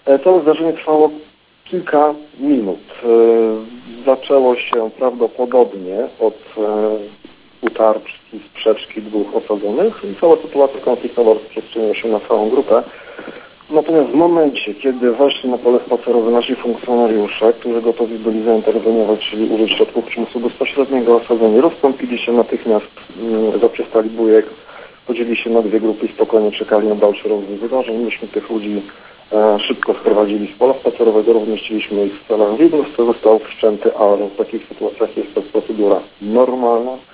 To zdarzenie trwało kilka minut. Zaczęło się prawdopodobnie od utarczki, sprzeczki dwóch osadzonych i cała sytuacja konfliktowa rozprzestrzeniła się na całą grupę. Natomiast w momencie, kiedy weszli na pole spacerowe nasi funkcjonariusze, którzy gotowi byli zainterweniować, czyli użyć środków przymusu bezpośredniego, osadzeni rozstąpili się natychmiast, zaprzestali bujek, podzielili się na dwie grupy i spokojnie czekali na dalszy rozwój wydarzeń. Myśmy tych ludzi szybko sprowadzili z pola spacerowego, rozmieściliśmy ich w celach. Został wszczęty alarm. W takich sytuacjach jest to procedura normalna.